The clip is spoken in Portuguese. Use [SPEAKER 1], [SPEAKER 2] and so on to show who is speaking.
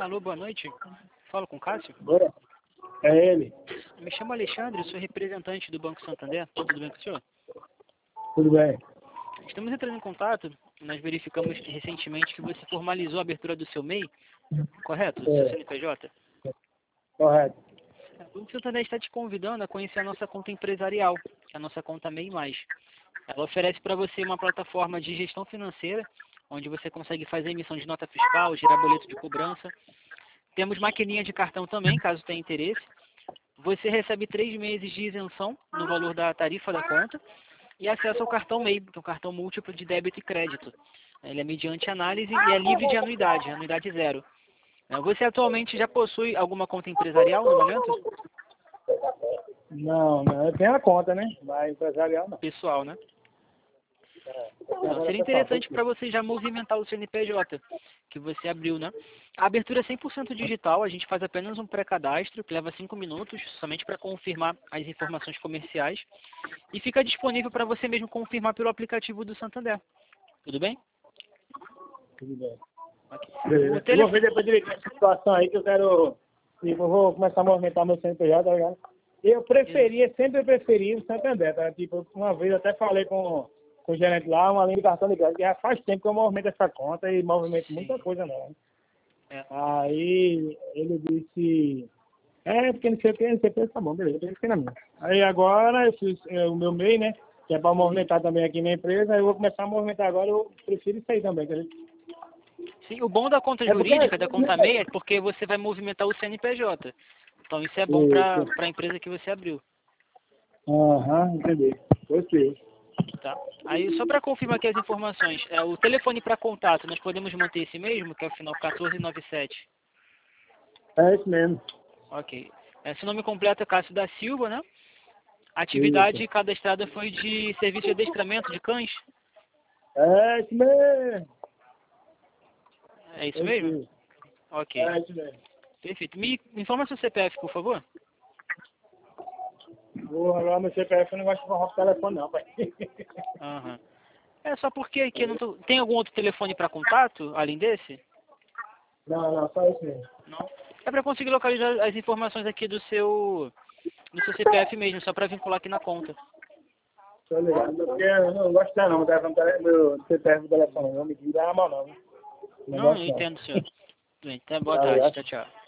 [SPEAKER 1] Alô, boa noite. Falo com o Cássio?
[SPEAKER 2] Bora. É ele.
[SPEAKER 1] Me chamo Alexandre, sou representante do Banco Santander. Tudo bem com o senhor?
[SPEAKER 2] Tudo bem.
[SPEAKER 1] Estamos entrando em contato. Nós verificamos recentemente que você formalizou a abertura do seu MEI, correto? Do seu CNPJ.
[SPEAKER 2] Correto.
[SPEAKER 1] O Banco Santander está te convidando a conhecer a nossa conta empresarial, que é a nossa conta MEI+. Ela oferece para você uma plataforma de gestão financeira, onde você consegue fazer emissão de nota fiscal, gerar boleto de cobrança. Temos maquininha de cartão também, caso tenha interesse. Você recebe 3 meses de isenção no valor da tarifa da conta e acesso ao cartão MEI, que é um cartão múltiplo de débito e crédito. Ele é mediante análise e é livre de anuidade zero. Você atualmente já possui alguma conta empresarial no momento?
[SPEAKER 2] Não, eu tenho a conta, né? Mas empresarial não.
[SPEAKER 1] Pessoal, né? Então, seria interessante para você já movimentar o CNPJ que você abriu, né? A abertura é 100% digital, a gente faz apenas um pré-cadastro, que leva 5 minutos, somente para confirmar as informações comerciais, e fica disponível para você mesmo confirmar pelo aplicativo do Santander. Tudo bem?
[SPEAKER 2] Tudo bem.
[SPEAKER 1] Okay.
[SPEAKER 2] Eu vou ver depois direitinho essa situação aí que eu quero... Eu vou começar a movimentar meu CNPJ, tá ligado? Sempre preferi o Santander, tá? Tipo, uma vez eu até falei com o gerente lá, uma linha de cartão de crédito, que já faz tempo que eu movimento essa conta e movimento muita coisa não. Aí ele disse, porque não sei o que, tá bom, beleza, eu fiquei na minha. Aí agora eu fiz o meu MEI, né, que é para movimentar também aqui na empresa, aí eu vou começar a movimentar agora, eu prefiro isso aí também, quer dizer.
[SPEAKER 1] Sim, o bom da conta jurídica, da conta MEI, é porque você vai movimentar o CNPJ. Então isso é bom para a empresa que você abriu.
[SPEAKER 2] Entendi. Gostei.
[SPEAKER 1] Tá? Aí, só para confirmar aqui as informações, o telefone para contato, nós podemos manter esse mesmo, que é o final 1497?
[SPEAKER 2] É isso mesmo.
[SPEAKER 1] Ok. Seu nome completo é Cássio da Silva, né? A atividade cadastrada foi de serviço de adestramento de cães?
[SPEAKER 2] É isso mesmo.
[SPEAKER 1] É isso mesmo? Ok.
[SPEAKER 2] É isso mesmo.
[SPEAKER 1] Perfeito. Me informa seu CPF, por favor.
[SPEAKER 2] Agora meu CPF eu não gosto de falar o telefone não, pai.
[SPEAKER 1] É só porque aqui eu não tô... Tem algum outro telefone para contato, além desse?
[SPEAKER 2] Não, só isso mesmo.
[SPEAKER 1] Não. É para conseguir localizar as informações aqui do seu CPF mesmo, só para vincular aqui na conta.
[SPEAKER 2] Tô ligado, porque eu não gosto de não, meu CPF do telefone, não me tira a mão não.
[SPEAKER 1] Não, eu entendo, senhor. Bem, até boa tarde. Tchau, tchau.